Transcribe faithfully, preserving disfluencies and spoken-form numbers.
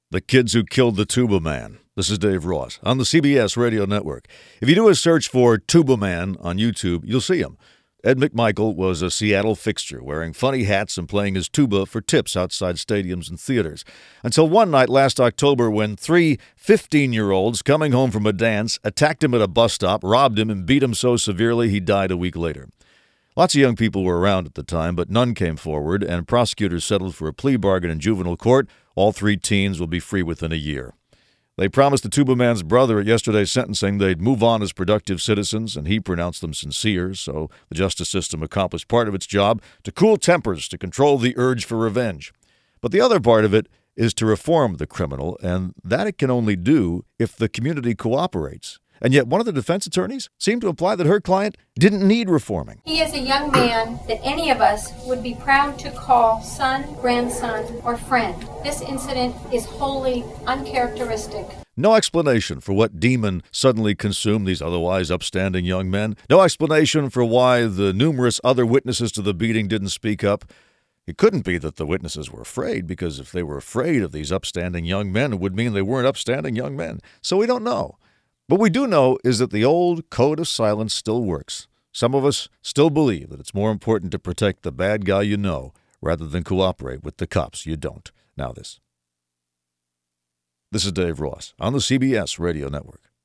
The Kids Who Killed the Tuba Man. This is Dave Ross on the C B S Radio Network. If you do a search for Tuba Man on YouTube, you'll see him. Ed McMichael was a Seattle fixture, wearing funny hats and playing his tuba for tips outside stadiums and theaters. Until one night last October when three fifteen-year-olds coming home from a dance attacked him at a bus stop, robbed him, and beat him so severely he died a week later. Lots of young people were around at the time, but none came forward, and prosecutors settled for a plea bargain in juvenile court. All three teens will be free within a year. They promised the Tuba Man's brother at yesterday's sentencing they'd move on as productive citizens, and he pronounced them sincere, so the justice system accomplished part of its job to cool tempers, to control the urge for revenge. But the other part of it is to reform the criminal, and that it can only do if the community cooperates. And yet one of the defense attorneys seemed to imply that her client didn't need reforming. He is a young man that any of us would be proud to call son, grandson, or friend. This incident is wholly uncharacteristic. No explanation for what demon suddenly consumed these otherwise upstanding young men. No explanation for why the numerous other witnesses to the beating didn't speak up. It couldn't be that the witnesses were afraid, because if they were afraid of these upstanding young men, it would mean they weren't upstanding young men. So we don't know. What we do know is that the old code of silence still works. Some of us still believe that it's more important to protect the bad guy you know rather than cooperate with the cops you don't. Now this. This is Dave Ross on the C B S Radio Network.